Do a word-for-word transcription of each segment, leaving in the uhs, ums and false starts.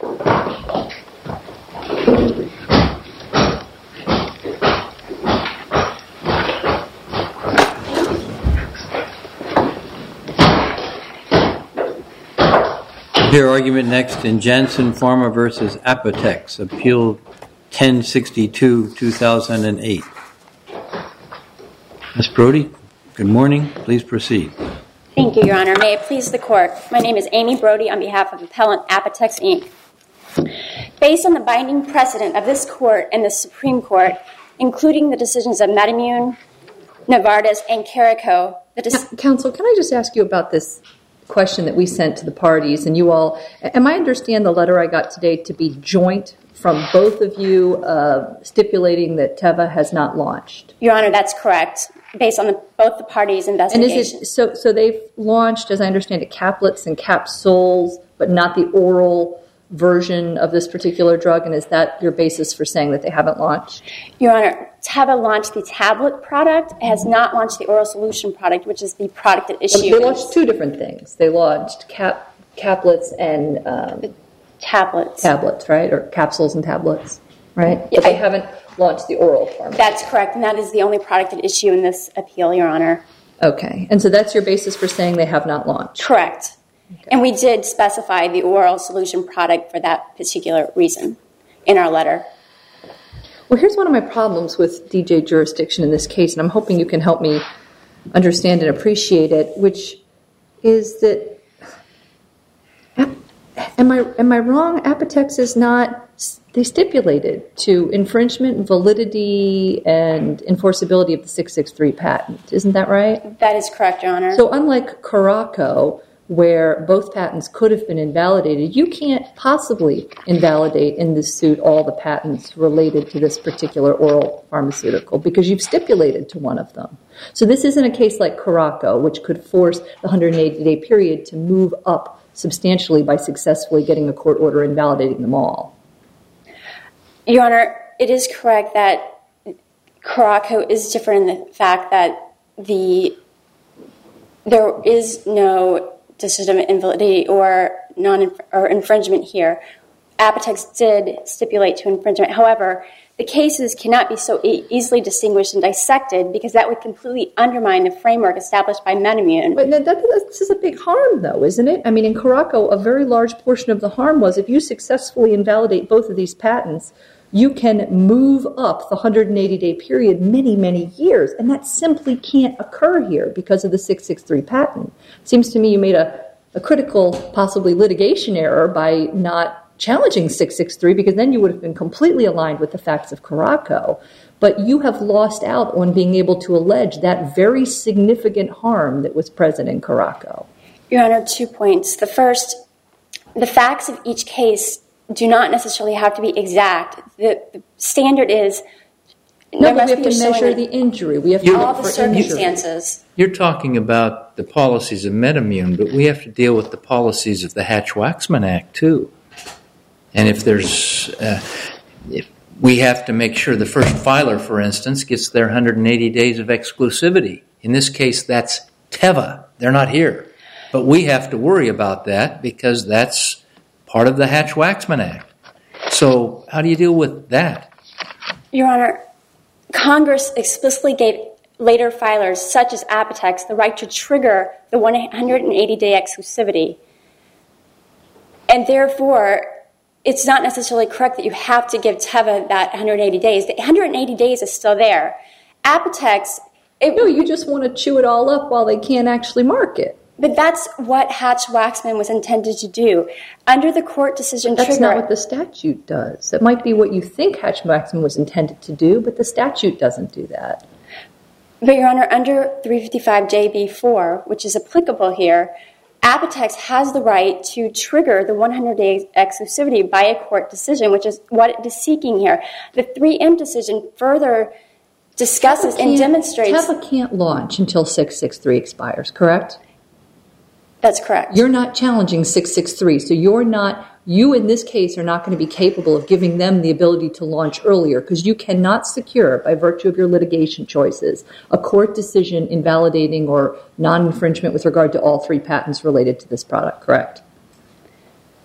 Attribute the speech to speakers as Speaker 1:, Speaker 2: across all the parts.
Speaker 1: Your argument next in Janssen Pharma versus Apotex, Appeal ten sixty-two, two thousand eight. Miz Brody, good morning. Please proceed.
Speaker 2: Thank you, Your Honor. May it please the Court. My name is Amy Brody on behalf of Appellant Apotex, Incorporated. Based on the binding precedent of this Court and the Supreme Court, including the decisions of MedImmune, Novartis, and Caraco, the dis-
Speaker 3: Counsel, can I just ask you about this question that we sent to the parties, and you all, am I understand the letter I got today to be joint from both of you uh, stipulating that Teva has not launched?
Speaker 2: Your Honor, that's correct, based on the, both the parties' investigations.
Speaker 3: And is it, so, so they've launched, as I understand it, caplets and capsules, but not the oral version of this particular drug, and is that your basis for saying that they haven't launched?
Speaker 2: Your Honor, Teva launched the tablet product. It has not launched the oral solution product, which is the product at issue.
Speaker 3: They launched two different things. They launched cap, caplets and um,
Speaker 2: tablets.
Speaker 3: Tablets, right? Or capsules and tablets, right?
Speaker 2: Yeah,
Speaker 3: but they
Speaker 2: I,
Speaker 3: haven't launched the oral form.
Speaker 2: That's correct, and that is the only product at issue in this appeal, Your Honor.
Speaker 3: Okay, and so that's your basis for saying they have not launched?
Speaker 2: Correct. Okay. And we did specify the oral solution product for that particular reason in our letter.
Speaker 3: Well, here's one of my problems with D J jurisdiction in this case, and I'm hoping you can help me understand and appreciate it, which is that, am I am I wrong? Apotex is not, they stipulated to infringement, validity, and enforceability of the six six three patent. Isn't that right?
Speaker 2: That is correct, Your Honor.
Speaker 3: So unlike Caraco, where both patents could have been invalidated, you can't possibly invalidate in this suit all the patents related to this particular oral pharmaceutical because you've stipulated to one of them. So this isn't a case like Caraco, which could force the one hundred eighty day period to move up substantially by successfully getting a court order invalidating them all.
Speaker 2: Your Honor, it is correct that Caraco is different in the fact that the there is no decision of invalidity or non or infringement here. Apotex did stipulate to infringement. However, the cases cannot be so e- easily distinguished and dissected because that would completely undermine the framework established by MedImmune.
Speaker 3: But that, that, this is a big harm, though, isn't it? I mean, in Caraco, a very large portion of the harm was if you successfully invalidate both of these patents, you can move up the one hundred eighty day period many, many years. And that simply can't occur here because of the six six three patent. It seems to me you made a, a critical, possibly litigation error by not challenging six six three because then you would have been completely aligned with the facts of Caraco. But you have lost out on being able to allege that very significant harm that was present in Caraco.
Speaker 2: Your Honor, two points. The first, the facts of each case do not necessarily have to be exact. The, the standard is
Speaker 3: no, but we have to measure the injury. We have to
Speaker 2: all the circumstances.
Speaker 1: You're talking about the policies of MedImmune, but we have to deal with the policies of the Hatch-Waxman Act too. And if there's, uh, if we have to make sure the first filer, for instance, gets their one hundred eighty days of exclusivity. In this case, that's Teva. They're not here, but we have to worry about that because that's part of the Hatch-Waxman Act. So how do you deal with that?
Speaker 2: Your Honor, Congress explicitly gave later filers, such as Apotex, the right to trigger the one hundred eighty day exclusivity. And therefore, it's not necessarily correct that you have to give Teva that one hundred eighty days. The one hundred eighty days is still there. Apotex... It,
Speaker 3: no, you just want to chew it all up while they can't actually market.
Speaker 2: But that's what Hatch-Waxman was intended to do. Under the court decision
Speaker 3: That's
Speaker 2: trigger...
Speaker 3: not what the statute does. It might be what you think Hatch-Waxman was intended to do, but the statute doesn't do that.
Speaker 2: But, Your Honor, under three fifty-five J B four, which is applicable here, Apotex has the right to trigger the one hundred day exclusivity by a court decision, which is what it is seeking here. The three M decision further discusses and demonstrates...
Speaker 3: Teva can't launch until six six three expires, correct?
Speaker 2: That's correct.
Speaker 3: You're not challenging six six three, so you're not, you in this case are not going to be capable of giving them the ability to launch earlier because you cannot secure, by virtue of your litigation choices, a court decision invalidating or non-infringement with regard to all three patents related to this product, correct?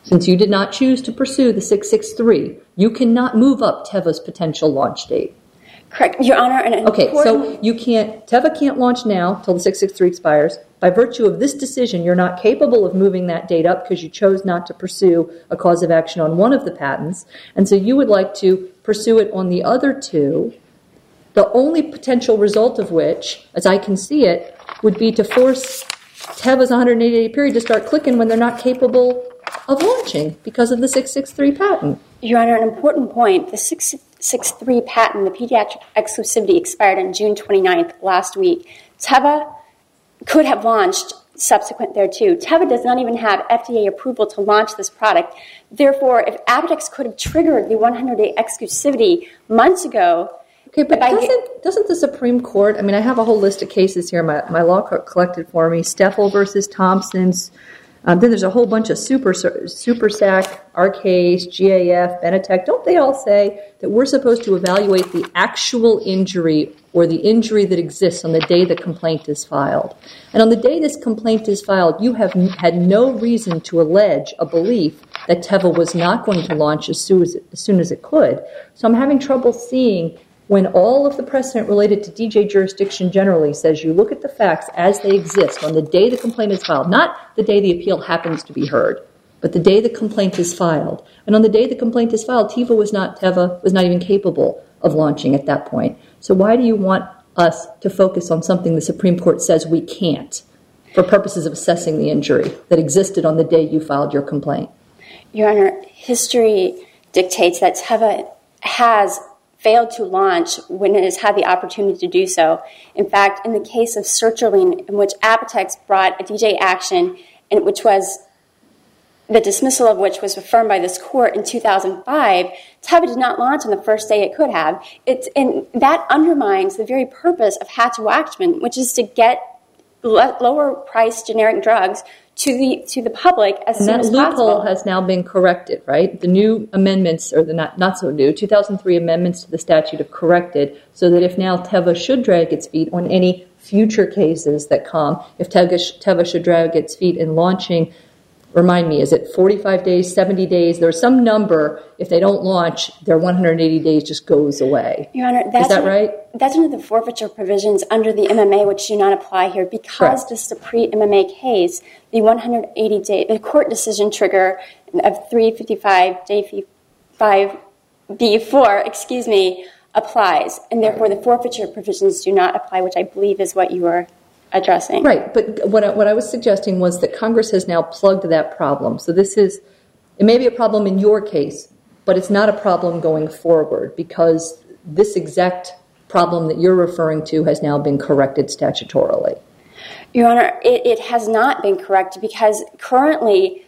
Speaker 3: Since you did not choose to pursue the six six three, you cannot move up Teva's potential launch date.
Speaker 2: Correct, Your Honor. And
Speaker 3: okay, so you can't, Teva can't launch now till the six six three expires. By virtue of this decision, you're not capable of moving that date up because you chose not to pursue a cause of action on one of the patents. And so you would like to pursue it on the other two, the only potential result of which, as I can see it, would be to force Teva's one hundred eighty day period to start clicking when they're not capable of launching because of the six six three patent.
Speaker 2: Your Honor, an important point. The six six three patent, the pediatric exclusivity, expired on June twenty-ninth last week. Teva could have launched subsequent thereto. Teva does not even have F D A approval to launch this product. Therefore, if Apotex could have triggered the one hundred day exclusivity months ago.
Speaker 3: Okay, but doesn't, doesn't the Supreme Court, I mean, I have a whole list of cases here my, my law clerk collected for me, Steffel versus Thompson's. Um, then there's a whole bunch of super, super S A C, Arcase, G A F, Benetech. Don't they all say that we're supposed to evaluate the actual injury or the injury that exists on the day the complaint is filed? And on the day this complaint is filed, you have had no reason to allege a belief that Teva was not going to launch as soon as, as soon as it could. So I'm having trouble seeing when all of the precedent related to D J jurisdiction generally says you look at the facts as they exist on the day the complaint is filed, not the day the appeal happens to be heard, but the day the complaint is filed. And on the day the complaint is filed, Teva was not, Teva was not even capable of launching at that point. So why do you want us to focus on something the Supreme Court says we can't for purposes of assessing the injury that existed on the day you filed your complaint?
Speaker 2: Your Honor, history dictates that Teva has failed to launch when it has had the opportunity to do so. In fact, in the case of sertraline, in which Apotex brought a D J action, and which was the dismissal of which was affirmed by this court in two thousand five, Teva did not launch on the first day it could have. It's, and that undermines the very purpose of Hatch-Waxman, which is to get lower priced generic drugs to the to the public as soon as possible.
Speaker 3: And that loophole has now been corrected, right? The new amendments, or the not, not so new, two thousand three amendments to the statute have corrected so that if now Teva should drag its feet on any future cases that come, if Teva, Teva should drag its feet in launching, remind me, is it forty-five days, seventy days? There's some number, if they don't launch, their one hundred eighty days just goes away.
Speaker 2: Your Honor, that's
Speaker 3: is that right?
Speaker 2: That's under the forfeiture provisions under the M M A, which do not apply here. Because Correct. This is a pre-M M A case, the one hundred eighty day, the court decision trigger of three fifty-five day five B four, excuse me, applies. And therefore, the forfeiture provisions do not apply, which I believe is what you were addressing.
Speaker 3: Right, but what I, what I was suggesting was that Congress has now plugged that problem. So this is, it may be a problem in your case, but it's not a problem going forward because this exact problem that you're referring to has now been corrected statutorily.
Speaker 2: Your Honor, it, it has not been corrected because currently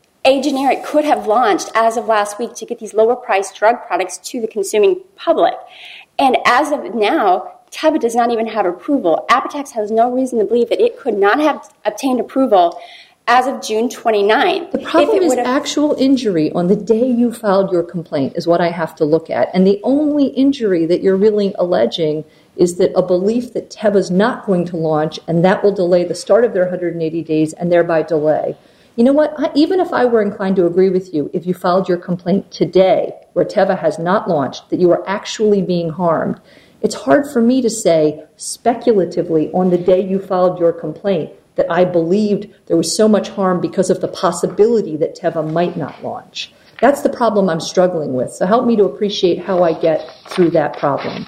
Speaker 2: a generic could have launched as of last week to get these lower priced drug products to the consuming public. And as of now, Teva does not even have approval. Apotex has no reason to believe that it could not have obtained approval as of June twenty-ninth.
Speaker 3: The problem is actual injury on the day you filed your complaint is what I have to look at. And the only injury that you're really alleging is that a belief that Teva's not going to launch and that will delay the start of their one hundred eighty days and thereby delay. You know what? I, even if I were inclined to agree with you, if you filed your complaint today where Teva has not launched, that you are actually being harmed, it's hard for me to say speculatively on the day you filed your complaint that I believed there was so much harm because of the possibility that Teva might not launch. That's the problem I'm struggling with. So help me to appreciate how I get through that problem.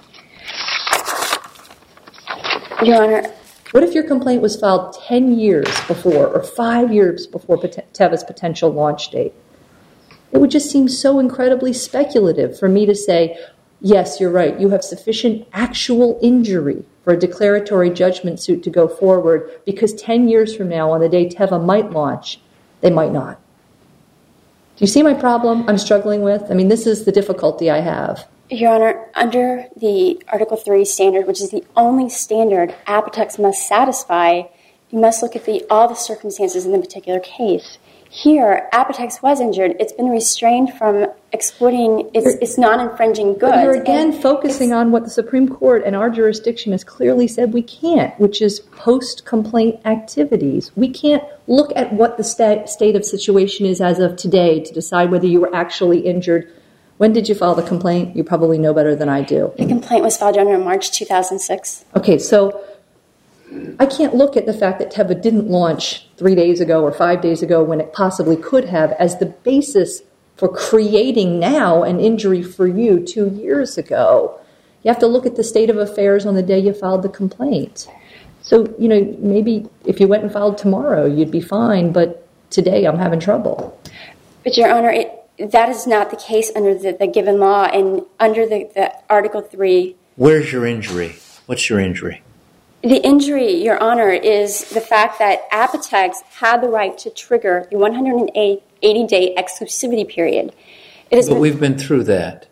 Speaker 2: Your Honor.
Speaker 3: What if your complaint was filed ten years before or five years before Teva's potential launch date? It would just seem so incredibly speculative for me to say, yes, you're right, you have sufficient actual injury for a declaratory judgment suit to go forward because ten years from now, on the day Teva might launch, they might not. Do you see my problem I'm struggling with? I mean, this is the difficulty I have.
Speaker 2: Your Honor, under the Article three standard, which is the only standard Apotex must satisfy, you must look at the, all the circumstances in the particular case. Here, Apotex was injured. It's been restrained from exploiting its, its non-infringing goods.
Speaker 3: But you're again focusing on what the Supreme Court and our jurisdiction has clearly said we can't, which is post-complaint activities. We can't look at what the sta- state of situation is as of today to decide whether you were actually injured. When did you file the complaint? You probably know better than I do.
Speaker 2: The complaint was filed in March two thousand six.
Speaker 3: Okay, so I can't look at the fact that Teva didn't launch three days ago or five days ago when it possibly could have as the basis for creating now an injury for you two years ago. You have to look at the state of affairs on the day you filed the complaint. So, you know, maybe if you went and filed tomorrow, you'd be fine, but today I'm having trouble.
Speaker 2: But, Your Honor, it, that is not the case under the, the given law and under the, the Article three.
Speaker 1: Where's your injury? What's your injury?
Speaker 2: The injury, Your Honor, is the fact that Apotex had the right to trigger the one hundred eighty day exclusivity period. It has
Speaker 1: but
Speaker 2: been,
Speaker 1: we've been through that.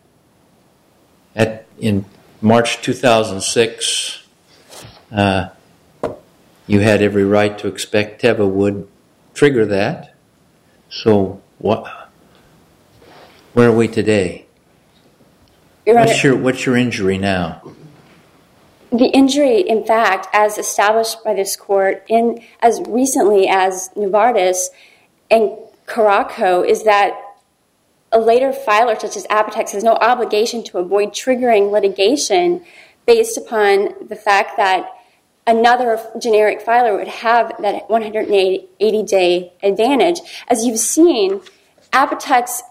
Speaker 1: At in March two thousand six, uh, you had every right to expect Teva would trigger that. So what? Where are we today?
Speaker 2: Your Honor,
Speaker 1: what's your what's your injury now?
Speaker 2: the injury, in fact, as established by this court in as recently as Novartis and Caraco, is that a later filer such as Apotex has no obligation to avoid triggering litigation based upon the fact that another generic filer would have that one hundred eighty day advantage. As you've seen, Apotex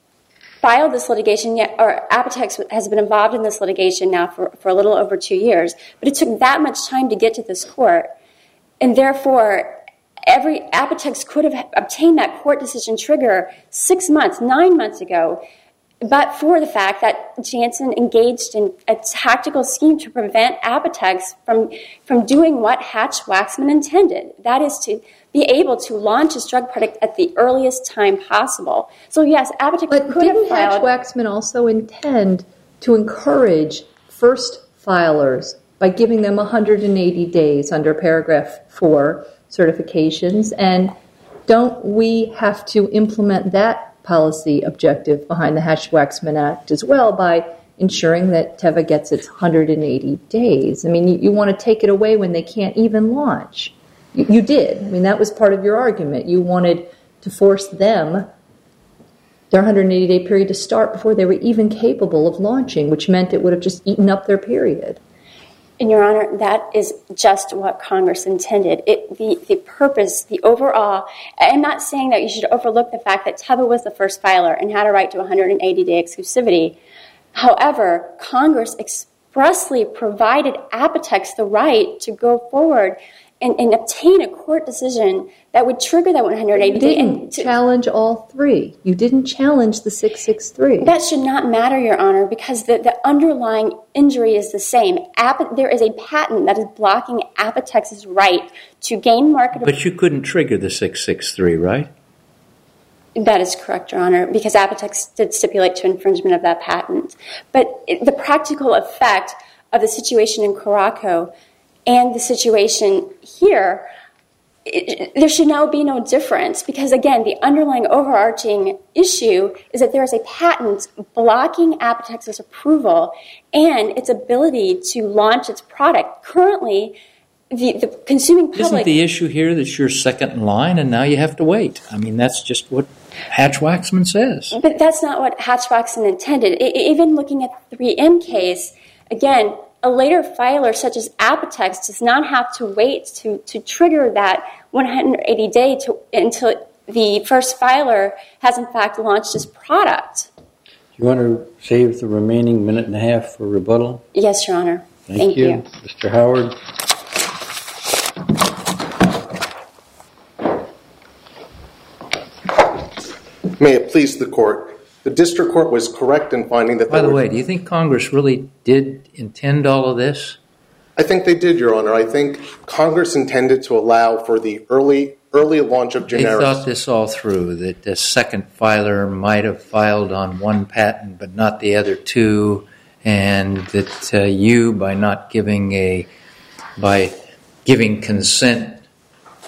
Speaker 2: filed this litigation, yet, or Apotex has been involved in this litigation now for, for a little over two years, but it took that much time to get to this court, and therefore every Apotex could have obtained that court decision trigger six months, nine months ago, but for the fact that Janssen engaged in a tactical scheme to prevent Apotex from, from doing what Hatch-Waxman intended, that is to be able to launch his drug product at the earliest time possible. So yes, Apotex
Speaker 3: but
Speaker 2: could have
Speaker 3: didn't
Speaker 2: filed...
Speaker 3: Hatch-Waxman also intend to encourage first filers by giving them one hundred eighty days under paragraph four certifications? And don't we have to implement that policy objective behind the Hatch-Waxman Act as well by ensuring that Teva gets its one hundred eighty days? I mean, you, you want to take it away when they can't even launch. You, you did. I mean, that was part of your argument. You wanted to force them their one hundred eighty day period to start before they were even capable of launching, which meant it would have just eaten up their period.
Speaker 2: And Your Honor, that is just what Congress intended. It, the, the purpose, the overall, I'm not saying that you should overlook the fact that Teva was the first filer and had a right to one hundred eighty day exclusivity. However, Congress expressly provided Apotex the right to go forward and, and obtain a court decision that would trigger that one hundred eighty day.
Speaker 3: You didn't to, challenge all three. You didn't challenge the six six three.
Speaker 2: That should not matter, Your Honor, because the, the underlying injury is the same. Apo, there is a patent that is blocking Apotex's right to gain marketable...
Speaker 1: But you couldn't trigger the six six three, right?
Speaker 2: That is correct, Your Honor, because Apotex did stipulate to infringement of that patent. But it, the practical effect of the situation in Caraco and the situation here, it, there should now be no difference because, again, the underlying overarching issue is that there is a patent blocking Apotex's approval and its ability to launch its product. Currently, the, the consuming public...
Speaker 1: Isn't the issue here that you're second in line and now you have to wait? I mean, that's just what Hatch-Waxman says.
Speaker 2: But that's not what Hatch-Waxman intended. I, even looking at the three M case, again, a later filer such as Apotex does not have to wait to, to trigger that one hundred eighty day to, until the first filer has in fact launched his product.
Speaker 4: You want to save the remaining minute and a half for rebuttal?
Speaker 2: Yes, Your Honor.
Speaker 4: Thank,
Speaker 2: Thank
Speaker 4: you.
Speaker 2: you.
Speaker 4: Mister Howard.
Speaker 5: May it please the court. The district court was correct in finding that...
Speaker 1: By the way, do you think Congress really did intend all of this?
Speaker 5: I think they did, Your Honor. I think Congress intended to allow for the early early launch of generics.
Speaker 1: They thought this all through, that the second filer might have filed on one patent but not the other two, and that uh, you, by not giving a, by giving consent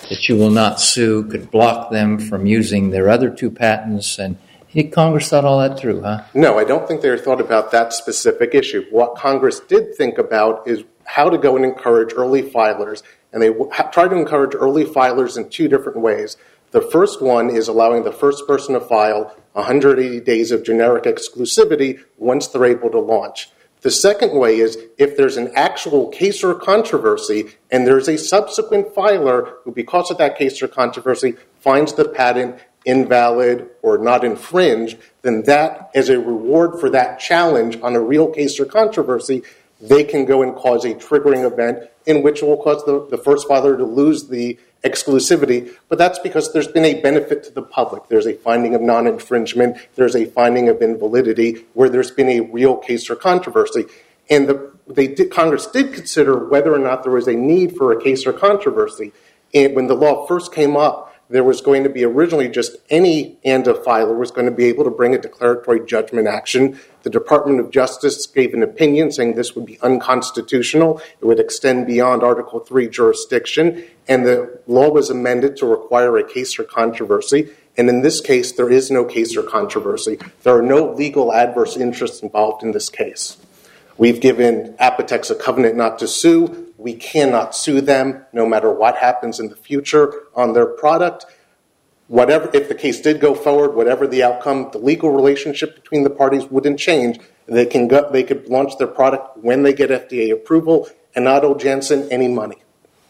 Speaker 1: that you will not sue could block them from using their other two patents, and Congress thought all that through, huh?
Speaker 5: No, I don't think they thought about that specific issue. What Congress did think about is how to go and encourage early filers, and they tried to encourage early filers in two different ways. The first one is allowing the first person to file one hundred eighty days of generic exclusivity once they're able to launch. The second way is if there's an actual case or controversy and there's a subsequent filer who, because of that case or controversy, finds the patent invalid or not infringed, then that, as a reward for that challenge on a real case or controversy, they can go and cause a triggering event in which will cause the, the first filer to lose the exclusivity, but that's because there's been a benefit to the public. There's a finding of non-infringement, there's a finding of invalidity where there's been a real case or controversy. And the, they did, Congress did consider whether or not there was a need for a case or controversy. And when the law first came up, there was going to be originally just any ANDA filer was going to be able to bring a declaratory judgment action. The Department of Justice gave an opinion saying this would be unconstitutional. It would extend beyond Article three jurisdiction. And the law was amended to require a case or controversy. And in this case, there is no case or controversy. There are no legal adverse interests involved in this case. We've given Apotex a covenant not to sue. We cannot sue them no matter what happens in the future on their product. Whatever, if the case did go forward, whatever the outcome, the legal relationship between the parties wouldn't change. They can go, they could launch their product when they get F D A approval and not owe Janssen any money.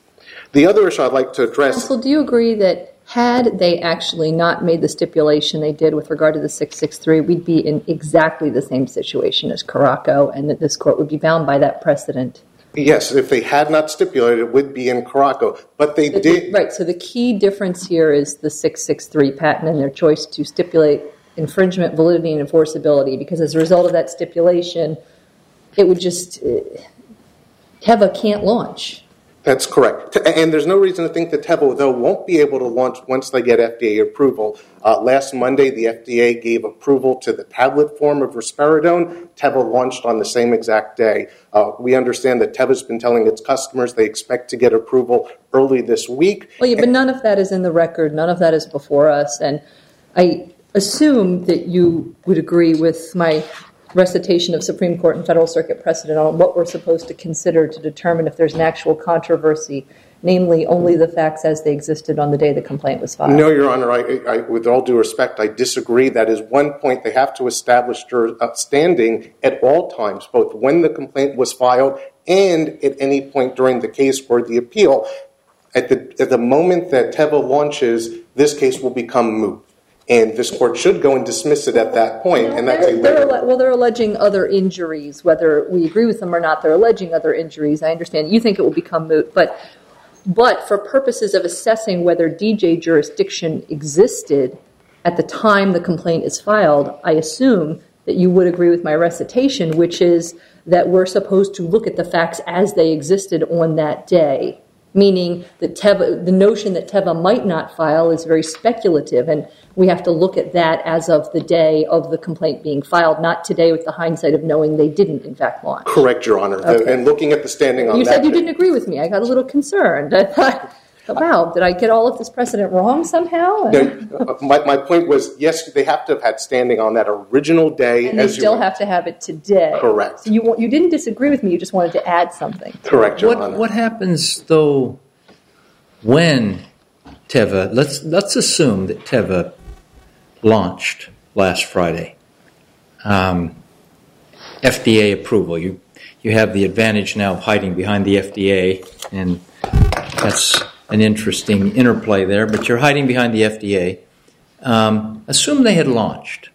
Speaker 5: The other issue I'd like to address...
Speaker 3: Counsel, do you agree that had they actually not made the stipulation they did with regard to the six six three, we'd be in exactly the same situation as Caraco, and that this court would be bound by that precedent?
Speaker 5: Yes, if they had not stipulated, it would be in Caraco. But they
Speaker 3: the,
Speaker 5: did...
Speaker 3: Right, so the key difference here is the six six three patent and their choice to stipulate infringement, validity, and enforceability, because as a result of that stipulation, it would just... Uh, Teva can't launch.
Speaker 5: That's correct. And there's no reason to think that Teva, though, won't be able to launch once they get F D A approval. Uh, last Monday, the F D A gave approval to the tablet form of risperidone. Teva launched on the same exact day. Uh, we understand that Teva's been telling its customers they expect to get approval early this week.
Speaker 3: Well, yeah, but none of that is in the record. None of that is before us. And I assume that you would agree with my recitation of Supreme Court and Federal Circuit precedent on what we're supposed to consider to determine if there's an actual controversy, namely only the facts as they existed on the day the complaint was filed.
Speaker 5: No, Your Honor, I, I, with all due respect, I disagree. That is one point. They have to establish standing at all times, both when the complaint was filed and at any point during the case or the appeal. At the, at the moment that Teva launches, this case will become moot. And this court should go and dismiss it at that point.
Speaker 3: Well,
Speaker 5: and that's
Speaker 3: they're,
Speaker 5: a
Speaker 3: they're, well, they're alleging other injuries, whether we agree with them or not. They're alleging other injuries. I understand you think it will become moot, but but for purposes of assessing whether D J jurisdiction existed at the time the complaint is filed, I assume that you would agree with my recitation, which is that we're supposed to look at the facts as they existed on that day. Meaning that Teva, the notion that Teva might not file is very speculative, and we have to look at that as of the day of the complaint being filed, not today with the hindsight of knowing they didn't, in fact, launch.
Speaker 5: Correct, Your Honor. Okay. And looking at the standing on
Speaker 3: you
Speaker 5: that...
Speaker 3: You said you didn't agree with me. I got a little concerned. I thought, wow, did I get all of this precedent wrong somehow?
Speaker 5: No, my, my point was, yes, they have to have had standing on that original day.
Speaker 3: And they
Speaker 5: as
Speaker 3: still
Speaker 5: you
Speaker 3: have to have it today.
Speaker 5: Correct.
Speaker 3: So you, you didn't disagree with me. You just wanted to add something.
Speaker 5: Correct, Your
Speaker 1: what,
Speaker 5: Honor.
Speaker 1: What happens, though, when Teva... Let's, let's assume that Teva launched last Friday. Um, F D A approval. You, you have the advantage now of hiding behind the F D A, and that's an interesting interplay there, but you're hiding behind the F D A. Um, assume they had launched.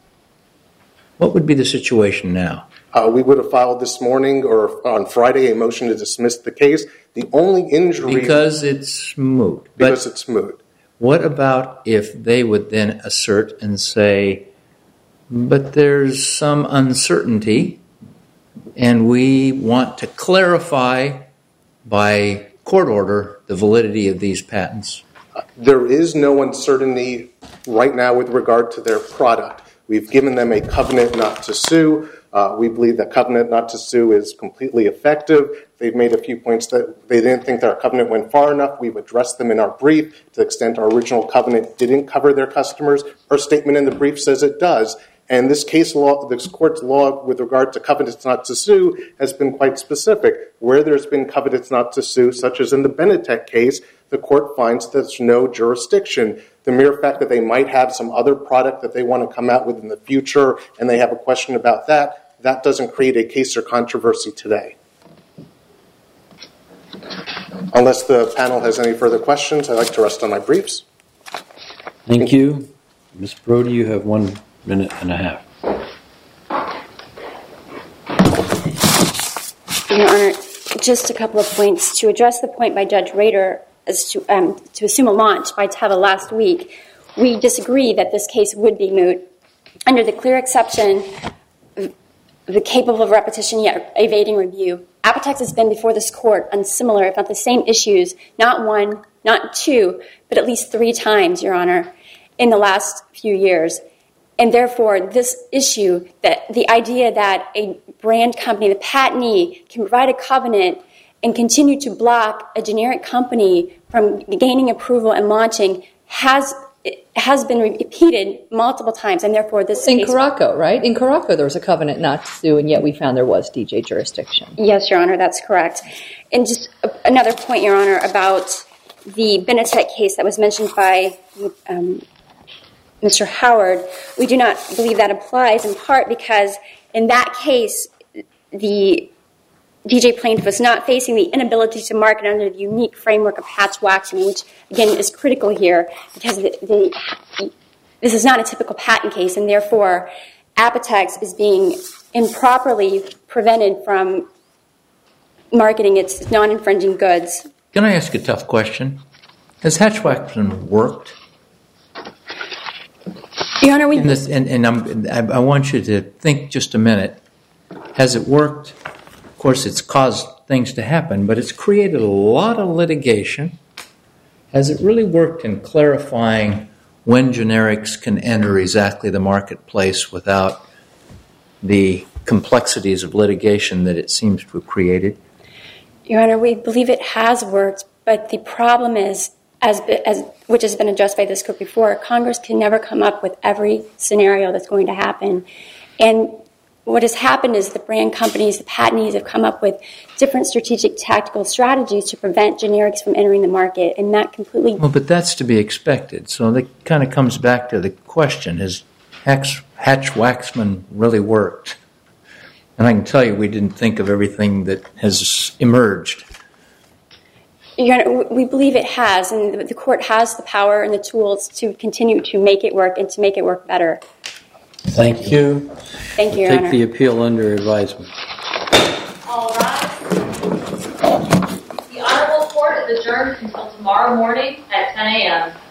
Speaker 1: What would be the situation now?
Speaker 5: Uh, we would have filed this morning or on Friday a motion to dismiss the case. The only injury...
Speaker 1: Because it's moot.
Speaker 5: Because
Speaker 1: but
Speaker 5: it's moot.
Speaker 1: What about if they would then assert and say, but there's some uncertainty, and we want to clarify by court order the validity of these patents?
Speaker 5: Uh, there is no uncertainty right now with regard to their product. We've given them a covenant not to sue. Uh, we believe that covenant not to sue is completely effective. They've made a few points that they didn't think that our covenant went far enough. We've addressed them in our brief. To the extent our original covenant didn't cover their customers, our statement in the brief says it does. And this case law, this court's law with regard to covenants not to sue has been quite specific. Where there's been covenants not to sue, such as in the Benetech case, the court finds there's no jurisdiction. The mere fact that they might have some other product that they want to come out with in the future and they have a question about that, that doesn't create a case or controversy today. Unless the panel has any further questions, I'd like to rest on my briefs.
Speaker 4: Thank you. Miz Brody, you have one minute and a half.
Speaker 2: Your Honor, just a couple of points. To address the point by Judge Rader as to, um, to assume a launch by Teva last week, we disagree that this case would be moot. Under the clear exception, the capable of repetition yet evading review, Apotex has been before this court on similar, if not the same issues, not one, not two, but at least three times, Your Honor, in the last few years. And therefore, this issue, that the idea that a brand company, the patentee, can provide a covenant and continue to block a generic company from gaining approval and launching has has been repeated multiple times, and therefore this
Speaker 3: in
Speaker 2: case...
Speaker 3: Caraco, right? In Caraco, there was a covenant not to sue, and yet we found there was D J jurisdiction.
Speaker 2: Yes, Your Honor, that's correct. And just another point, Your Honor, about the Benetech case that was mentioned by um, Mister Howard. We do not believe that applies, in part because in that case, the D J plaintiff was not facing the inability to market under the unique framework of Hatch-Waxman, which, again, is critical here because the, the, this is not a typical patent case, and therefore Apotex is being improperly prevented from marketing its non-infringing goods.
Speaker 1: Can I ask a tough question? Has Hatch-Waxman worked?
Speaker 2: Your Honor, we...
Speaker 1: In this, and and I'm, I, I want you to think just a minute. Has it worked? Of course, it's caused things to happen, but it's created a lot of litigation. Has it really worked in clarifying when generics can enter exactly the marketplace without the complexities of litigation that it seems to have created?
Speaker 2: Your Honor, we believe it has worked, but the problem is, as, as which has been addressed by this court before, Congress can never come up with every scenario that's going to happen. And what has happened is the brand companies, the patentees have come up with different strategic tactical strategies to prevent generics from entering the market, and that completely...
Speaker 1: Well, but that's to be expected. So that kind of comes back to the question, has Hatch-Waxman really worked? And I can tell you we didn't think of everything that has emerged.
Speaker 2: Your Honor, we believe it has, and the court has the power and the tools to continue to make it work and to make it work better.
Speaker 4: Thank you.
Speaker 2: Thank you, Your
Speaker 4: Take
Speaker 2: Honor.
Speaker 4: the appeal under advisement.
Speaker 6: All rise. The Honorable Court is adjourned until tomorrow morning at ten a.m.